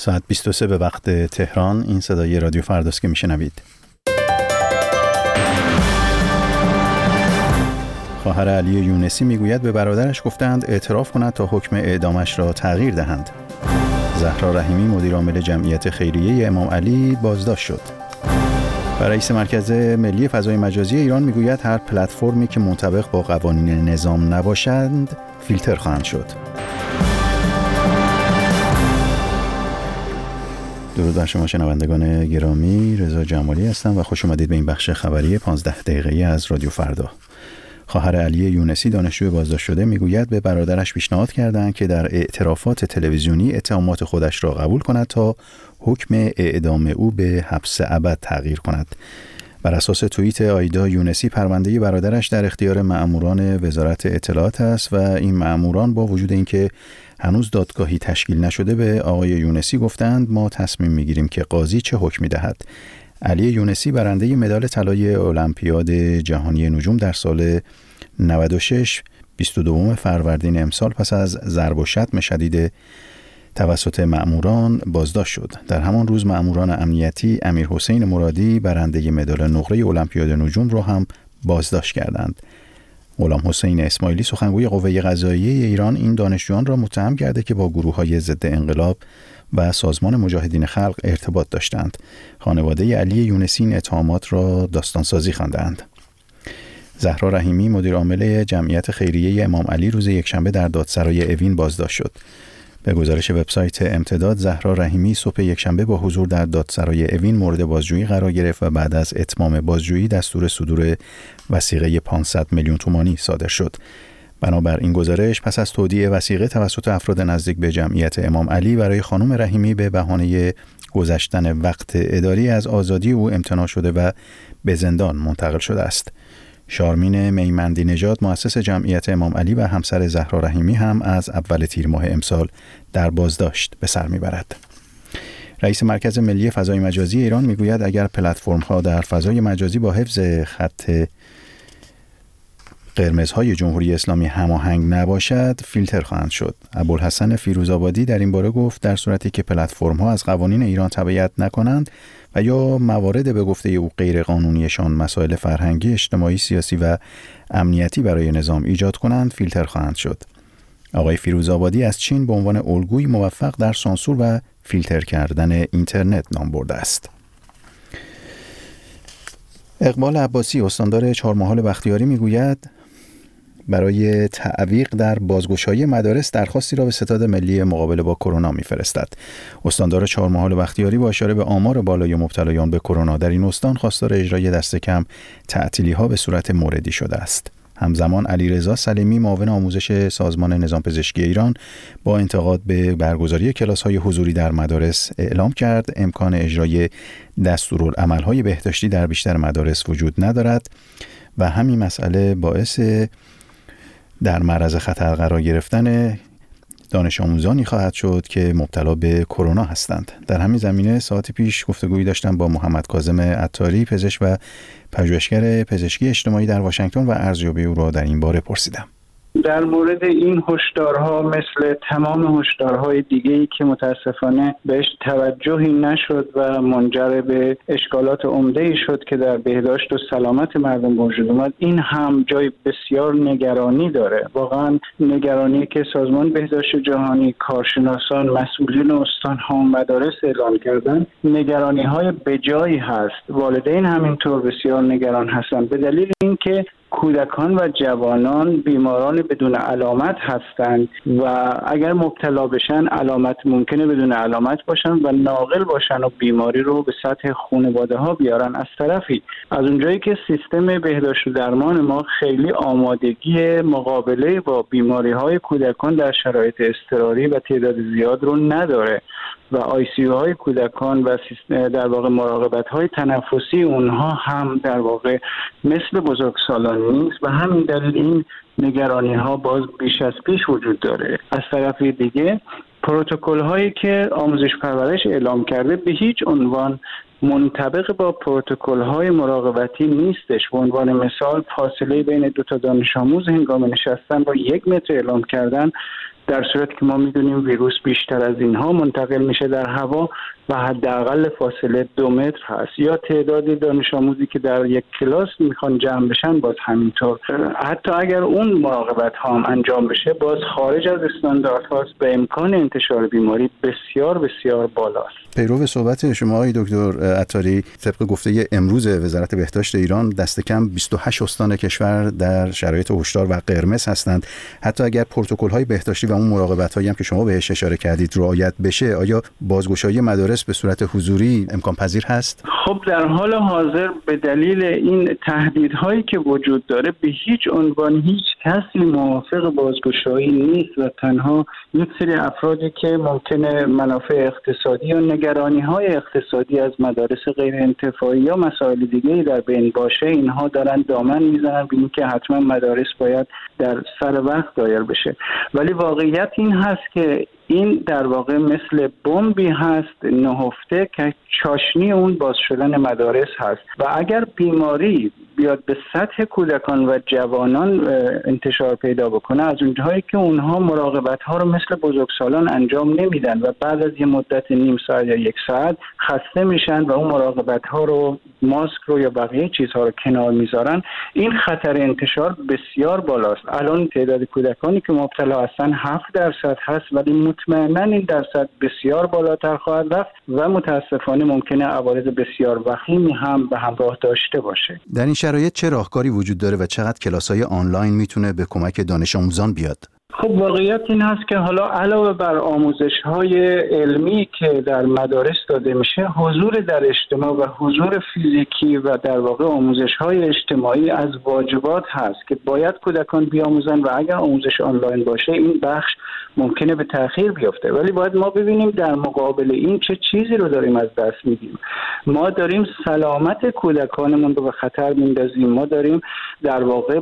ساعت 23 به وقت تهران. این صدای رادیو فرداست که میشنوید. خواهر علی یونسی میگوید به برادرش گفتند اعتراف کند تا حکم اعدامش را تغییر دهند. زهرا رحیمی مدیر عامل جمعیت خیریه امام علی بازداشت شد. و رئیس مرکز ملی فضای مجازی ایران میگوید هر پلتفرمی که منطبق با قوانین نظام نباشند فیلتر خواهند شد. درود بر شما شنوندگان گرامی، رضا جمالی هستم و خوش اومدید به این بخش خبری 15 دقیقه‌ای از رادیو فردا. خواهر علی یونسی دانشجوی بازداشت شده میگوید به برادرش پیشنهاد کردند که در اعترافات تلویزیونی اتهامات خودش را قبول کند تا حکم اعدام او به حبس ابد تغییر کند. بر اساس توییت آیدا یونسی پرونده برادرش در اختیار مأموران وزارت اطلاعات است و این مأموران با وجود اینکه هنوز دادگاهی تشکیل نشده به آقای یونسی گفتند ما تصمیم میگیریم که قاضی چه حکمی دهد. علی یونسی برنده مدال طلای المپیاد جهانی نجوم در سال 96 22 فروردین امسال پس از ضرب و شتم شدید توسط مأموران بازداشت شد. در همان روز مأموران امنیتی امیر حسین مرادی برنده مدال نقره المپیاد نجوم را هم بازداشت کردند. غلام حسین اسماعیلی سخنگوی قوه قضاییه ایران این دانشجویان را متهم کرده که با گروه‌های ضد انقلاب و سازمان مجاهدین خلق ارتباط داشتند. خانواده علی یونسی این اتهامات را داستانسازی خواندند. زهرا رحیمی مدیر عامل جمعیت خیریه امام علی روز یکشنبه در دادسرای اوین بازداشت شد. به گزارش وبسایت امتداد زهرا رحیمی صبح یکشنبه با حضور در دادسرای اوین مورد بازجویی قرار گرفت و بعد از اتمام بازجویی دستور صدور وثیقه 500 میلیون تومانی صادر شد. بنابر این گزارش پس از تودیع وثیقه توسط افراد نزدیک به جمعیت امام علی برای خانم رحیمی به بهانه گذشتن وقت اداری از آزادی او امتناع شده و به زندان منتقل شده است. شارمین میمندی نژاد مؤسس جمعیت امام علی و همسر زهرا رحیمی هم از اول تیر ماه امسال در بازداشت به سر میبرد. رئیس مرکز ملی فضای مجازی ایران میگوید اگر پلتفرم‌ها در فضای مجازی با حفظ خط قرمزهای جمهوری اسلامی هماهنگ نباشد فیلتر خواهند شد. ابوالحسن فیروزآبادی در این باره گفت در صورتی که پلتفرم‌ها از قوانین ایران تبعیت نکنند و یا موارد به گفته او غیر قانونیشان مسائل فرهنگی، اجتماعی، سیاسی و امنیتی برای نظام ایجاد کنند فیلتر خواهند شد. آقای فیروزآبادی از چین به عنوان الگوی موفق در سانسور و فیلتر کردن اینترنت نام برده است. اقبال عباسی استاندار چهارمحال بختیاری میگوید برای تعویق در بازگشایی مدارس درخواستی را به ستاد ملی مقابله با کرونا میفرستد. استاندار چهارمحال بختیاری با اشاره به آمار بالای مبتلایان به کرونا در این استان خواستار اجرای دست کم تعطیلی‌ها به صورت موردی شده است. همزمان علیرضا سلیمی معاون آموزش سازمان نظام پزشکی ایران با انتقاد به برگزاری کلاس‌های حضوری در مدارس اعلام کرد امکان اجرای دستورالعمل‌های بهداشتی در بیشتر مدارس وجود ندارد و همین مسئله باعث در معرض خطر قرار گرفتن دانش آموزانی خواهد شد که مبتلا به کرونا هستند. در همین زمینه ساعتی پیش گفتگویی داشتم با محمد کاظم عطاری پزشک و پژوهشگر پزشکی اجتماعی در واشنگتن و ارزیابی او را در این باره پرسیدم. در مورد این هشدارها مثل تمام هشدارهای دیگه‌ای که متاسفانه بهش توجهی نشد و منجر به اشکالات عمده‌ای شد که در بهداشت و سلامت مردم وجود اومد، این هم جای بسیار نگرانی داره. واقعا نگرانی که سازمان بهداشت جهانی، کارشناسان، مسئولین استان‌ها و مدارس اعلام کردن نگرانی‌های بجایی هست. والدین همینطور بسیار نگران هستند به دلیل اینکه کودکان و جوانان بیماران بدون علامت هستند و اگر مبتلا بشن علامت ممکنه بدون علامت باشن و ناقل باشن و بیماری رو به سطح خانواده ها بیارن. از طرفی از اونجایی که سیستم بهداشت و درمان ما خیلی آمادگی مقابله با بیماری های کودکان در شرایط اضطراری و تعداد زیاد رو نداره و ICU های کودکان و در واقع مراقبت های تنفسی اونها هم در واقع مثل بزرگسالان نیست و همین دلیل این نگرانی ها باز بیش از پیش وجود داره. از طرف دیگه پروتکل هایی که آموزش پرورش اعلام کرده به هیچ عنوان منطبق با پروتکل های مراقبتی نیستش. به عنوان مثال فاصله بین دو تا دانش آموز هنگام نشستن با 1 متر اعلام کردن در صورتی که ما میدونیم ویروس بیشتر از اینها منتقل میشه در هوا و حداقل فاصله 2 متر هست. یا تعدادی دانش آموزی که در یک کلاس میخوان جمع بشن باز همینطور. حتی اگر اون مراقبت ها هم انجام بشه باز خارج از استانداردهاست و امکان انتشار بیماری بسیار بسیار بالاست. پیرو صحبت شما آقای دکتر عطاری، طبق گفته امروز وزارت بهداشت ایران دست کم 28 استان کشور در شرایط هشدار و قرمز هستند. حتی اگر پروتکل‌های بهداشتی و اون مراقبت‌هایی هم که شما بهش اشاره کردید رعایت بشه، آیا بازگشایی مدارس به صورت حضوری امکان پذیر هست؟ خب در حال حاضر به دلیل این تهدیدهایی که وجود داره به هیچ عنوان هیچ کسی موافق بازگشایی نیست و تنها یک سری افرادی که ممکنه منافع اقتصادی یا نگرانی‌های اقتصادی از مدارس غیر انتفاعی یا مسائل دیگه‌ای در بین باشه، اینها دارن دامن میزنن به اینکه حتما مدارس باید در سر وقت دایر بشه. ولی واقعیت این هست که این در واقع مثل بمبی هست نهفته که چاشنی اون باز شدن مدارس هست و اگر بیماری بیاد به سطح کودکان و جوانان انتشار پیدا بکنه، از اونجایی که اونها مراقبت ها رو مثل بزرگسالان انجام نمیدن و بعد از یه مدت نیم ساعت یا 1 ساعت خسته میشن و اون مراقبت ها رو، ماسک رو یا بقیه چیزها رو کنار میذارن، این خطر انتشار بسیار بالاست. الان تعداد کودکانی که مبتلا هستن 7% هست ولی مطمئنا این درصد بسیار بالاتر خواهد رفت و متاسفانه ممکنه عوارض بسیار وخیمی هم به همراه داشته باشه. در این شرایط چه راهکاری وجود داره و چقدر کلاس‌های آنلاین میتونه به کمک دانش آموزان بیاد؟ خب واقعیت این هست که حالا علاوه بر آموزش‌های علمی که در مدارس داده میشه، حضور در اجتماع و حضور فیزیکی و در واقع آموزش‌های اجتماعی از واجبات هست که باید کودکان بیاموزن و اگر آموزش آنلاین باشه این بخش ممکنه به تأخیر بیفته. ولی باید ما ببینیم در مقابل این چه چیزی رو داریم از دست میدیم. ما داریم سلامت کودکانمون رو به خطر میندازیم. ما داریم در واقع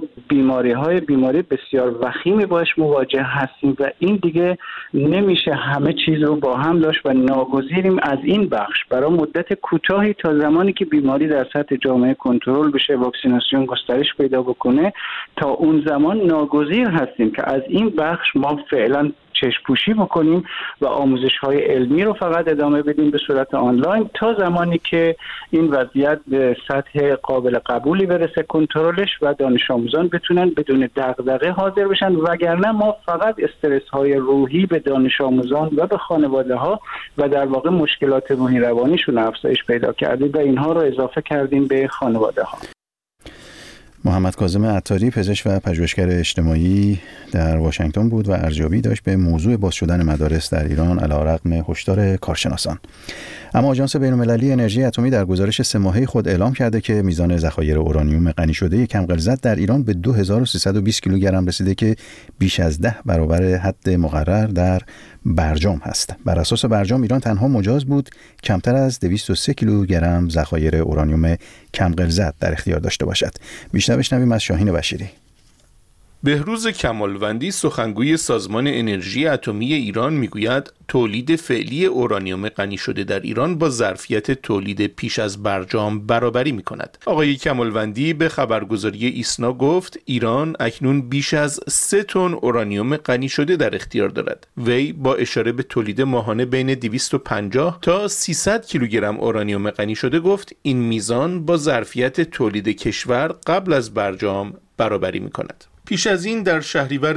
بیماری بسیار وخیمی باش مواجه هستیم و این دیگه نمیشه همه چیز رو با هم داشت و ناگزیریم از این بخش برای مدت کوتاهی تا زمانی که بیماری در سطح جامعه کنترل بشه، واکسیناسیون گسترش پیدا بکنه، تا اون زمان ناگزیر هستیم که از این بخش ما فعلا چشم پوشی بکنیم و آموزش‌های علمی رو فقط ادامه بدیم به صورت آنلاین تا زمانی که این وضعیت به سطح قابل قبولی برسه کنترلش و دانش آموزان بتونن بدون دغدغه حاضر بشن، وگرنه ما فقط استرس‌های روحی به دانش آموزان و به خانواده‌ها و در واقع مشکلات روحی روانیشون افزایش پیدا کردیم و اینها رو اضافه کردیم به خانواده‌ها. محمد کاظم عطاری، پزشک و پژوهشگر اجتماعی در واشنگتن بود و ارزیابی داشت به موضوع باز شدن مدارس در ایران علیرغم هشدار کارشناسان. اما آژانس بین‌المللی انرژی اتمی در گزارش 3 ماهه خود اعلام کرده که میزان ذخایر اورانیوم غنی شده کم غلظت در ایران به 2320 کیلوگرم رسیده که بیش از 10 برابر حد مقرر در برجام هست. بر اساس برجام ایران تنها مجاز بود کمتر از 203 کیلوگرم ذخایر اورانیوم کم غلظت در اختیار داشته باشد. بیشتر بشنویم از شاهین بشیری. بهروز کمالوندی، سخنگوی سازمان انرژی اتمی ایران، میگوید تولید فعلی اورانیوم غنی شده در ایران با ظرفیت تولید پیش از برجام برابری می‌کند. آقای کمالوندی به خبرگزاری ایسنا گفت ایران اکنون بیش از 3 تن اورانیوم غنی شده در اختیار دارد. وی با اشاره به تولید ماهانه بین 250 تا 300 کیلوگرم اورانیوم غنی شده گفت این میزان با ظرفیت تولید کشور قبل از برجام برابری می‌کند. پیش از این در شهریور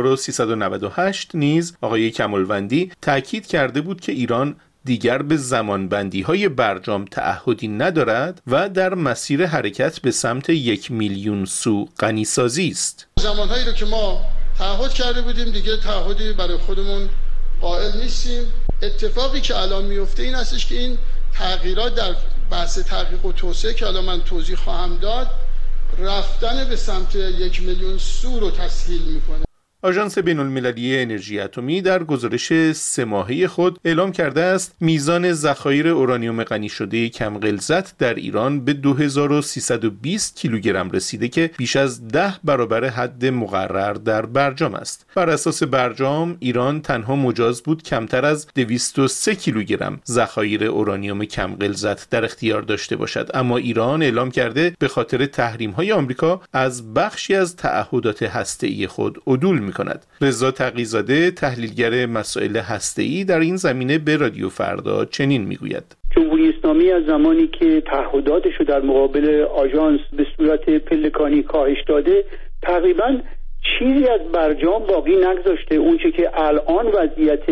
1398 نیز آقای کمالوندی تأکید کرده بود که ایران دیگر به زمانبندی‌های برجام تعهدی ندارد و در مسیر حرکت به سمت 1 میلیون سو غنیسازی است. زمانهایی رو که ما تعهد کرده بودیم دیگه تعهدی برای خودمون قائل نیستیم. اتفاقی که الان میفته این هستش که این تغییرات در بحث تحقیق و توسعه که الان من توضیح خواهم داد رفتن به سمت 1 میلیون سو رو تسهیل میکنه. آژانس بین‌المللی انرژی اتمی در گزارش 3 ماهه خود اعلام کرده است میزان ذخایر اورانیوم غنی شده کم غلظت در ایران به 2320 کیلوگرم رسیده که بیش از 10 برابر حد مقرر در برجام است. بر اساس برجام ایران تنها مجاز بود کمتر از 203 کیلوگرم ذخایر اورانیوم کم غلظت در اختیار داشته باشد، اما ایران اعلام کرده به خاطر تحریم‌های آمریکا از بخشی از تعهدات هسته‌ای خود عدول می‌کند. رضا تقی‌زاده تحلیلگر مسائل هسته‌ای در این زمینه به رادیو فردا چنین میگوید: جمهوری اسلامی از زمانی که تعهداتش رو در مقابل آژانس به صورت پلکانی کاهش داده، تقریباً چیزی از برجام باقی نگذاشته. اونچه که الان وضعیت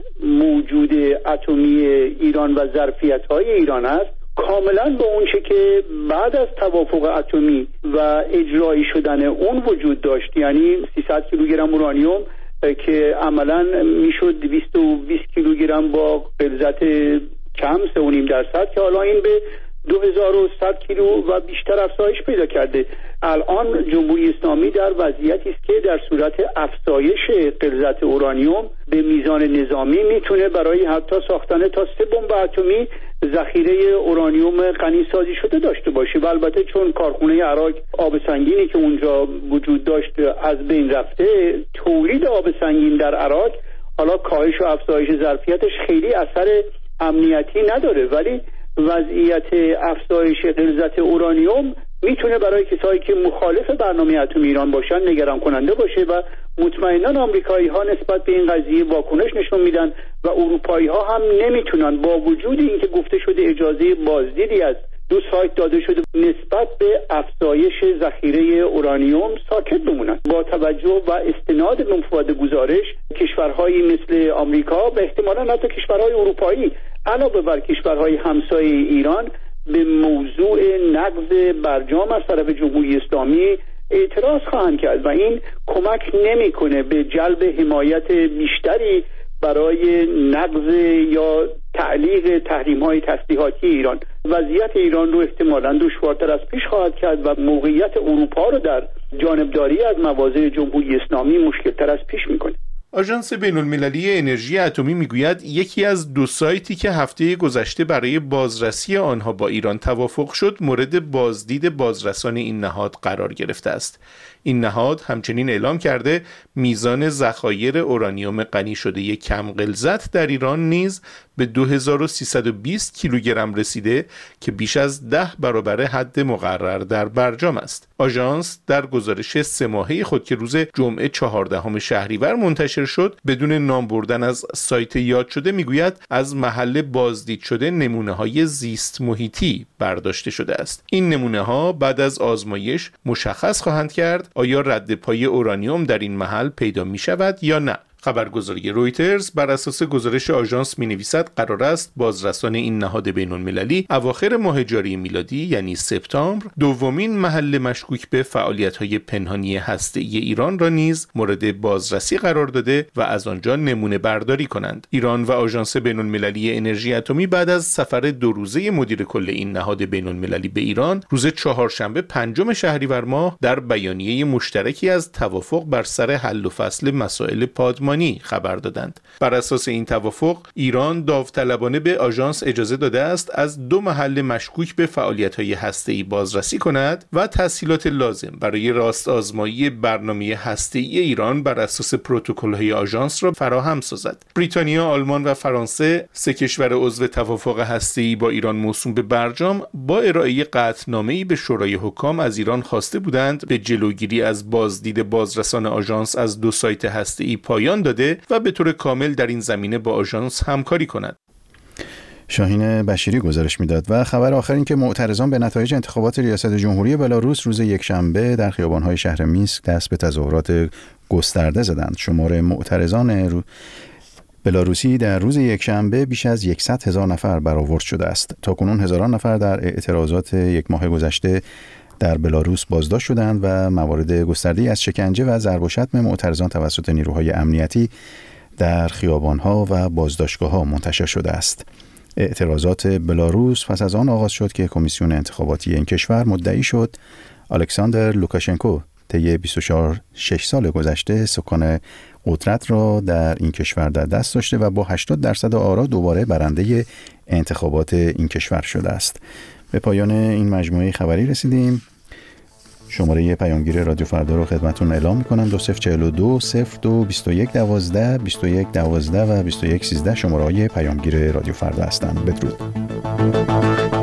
موجود اتمی ایران و ظرفیت‌های ایران است، کاملا با اونچه که بعد از توافق اتمی و اجرایی شدن اون وجود داشت، یعنی 300 کیلوگرم اورانیوم که عملا میشد 220 کیلوگرم با غلظت کم 3.5%، که حالا این به 2100 کیلو و بیشتر افزایش پیدا کرده. الان جمهوری اسلامی در وضعیتی است که در صورت افزایش غلظت اورانیوم به میزان نظامی میتونه برای حتی ساختن تا 3 بمب اتمی ذخیره اورانیوم غنی سازی شده داشته باشه. و البته چون کارخونه عراق آب سنگینی که اونجا وجود داشت از بین رفته، تولید آب سنگین در عراق حالا کاهش و افزایش ظرفیتش خیلی اثر امنیتی نداره، ولی وضعیت افزایش غلظت اورانیوم میتونه برای کسایی که مخالف برنامه اتمی ایران باشن نگران کننده باشه و مطمئنا آمریکایی ها نسبت به این قضیه واکنش نشون میدن و اروپایی ها هم نمیتونن با وجود اینکه گفته شده اجازه بازدیدی از 2 سایت داده شده نسبت به افزایش ذخیره اورانیوم ساکت بمونن. با توجه و استناد به مفاد گزارش، کشورهایی مثل آمریکا و احتمالاً حتی کشورهای اروپایی علاوه بر کشورهای همسایه ایران به موضوع نقض برجام از طرف جمهوری اسلامی اعتراض خواهند کرد و این کمک نمیکنه به جلب حمایت بیشتری برای نقض یا تعلیق تحریم‌های تسلیحاتی ایران. وضعیت ایران رو احتمالاً دشوارتر از پیش خواهد کرد و موقعیت اروپا رو در جانبداری از مواضع جمهوری اسلامی مشکل‌تر از پیش میکنه. آژانس بین‌المللی انرژی اتمی میگوید یکی از 2 سایتی که هفته گذشته برای بازرسی آنها با ایران توافق شد مورد بازدید بازرسان این نهاد قرار گرفته است. این نهاد همچنین اعلام کرده میزان ذخایر اورانیوم غنی شده کم غلظت در ایران نیز به 2320 کیلوگرم رسیده که بیش از 10 برابر حد مقرر در برجام است. آژانس در گزارش 3 ماهه خود که روز جمعه 14 شهریور منتشر شد بدون نام بردن از سایت یاد شده میگوید از محل بازدید شده نمونه‌های زیست محیطی برداشته شده است. این نمونه‌ها بعد از آزمایش مشخص خواهند کرد آیا رد پای اورانیوم در این محل پیدا می شود یا نه. خبرگزاری رویترز بر اساس گزارش آژانس می‌نویسد قرار است بازرسان این نهاد بین‌المللی اواخر ماه جاری میلادی یعنی سپتامبر دومین محل مشکوک به فعالیت‌های پنهانی هسته‌ای ایران را نیز مورد بازرسی قرار داده و از آنجا نمونه برداری کنند. ایران و آژانس بین‌المللی انرژی اتمی بعد از سفر 2 روزه مدیر کل این نهاد بین‌المللی به ایران روز چهارشنبه 5 شهریور ماه در بیانیه مشترکی از توافق بر سر حل و فصل مسائل پادمانی خبر دادند. بر اساس این توافق ایران داوطلبانه به آژانس اجازه داده است از 2 محل مشکوک به فعالیت‌های هسته‌ای بازرسی کند و تسهیلات لازم برای راست آزمایی برنامه هسته‌ای ایران بر اساس پروتکل‌های آژانس را فراهم سازد. بریتانیا، آلمان و فرانسه 3 کشور عضو توافق هسته‌ای با ایران موسوم به برجام با ارائه قطعنامه‌ای به شورای حکام از ایران خواسته بودند به جلوگیری از بازدید بازرسان آژانس از 2 سایت هسته‌ای پایان داده و به طور کامل در این زمینه با آژانس همکاری کند. شاهین بشیری گزارش میداد. و خبر آخر این که معترضان به نتایج انتخابات ریاست جمهوری بلاروس روز یکشنبه در خیابان‌های شهر مینسک دست به تظاهرات گسترده زدند. شمار معترضان بلاروسی در روز یکشنبه بیش از 100,000 نفر برآورد شده است. تاکنون هزاران نفر در اعتراضات 1 ماه گذشته در بلاروس بازداشت شدند و موارد گسترده‌ای از شکنجه و ضرب و شتم معترضان توسط نیروهای امنیتی در خیابان‌ها و بازداشتگاه‌ها منتشر شده است. اعتراضات بلاروس پس از آن آغاز شد که کمیسیون انتخاباتی این کشور مدعی شد الکساندر لوکاشنکو طی 26 سال گذشته سکان قدرت را در این کشور در دست داشته و با 80% آرا دوباره برنده انتخابات این کشور شده است. به پایان این مجموعه خبری رسیدیم. شماره پیامگیر رادیو فردا رو خدمتتون اعلام می‌کنم 2042 02 21 12 21 12 و 21 13 شماره‌های پیامگیر رادیو فردا هستند. بدرود.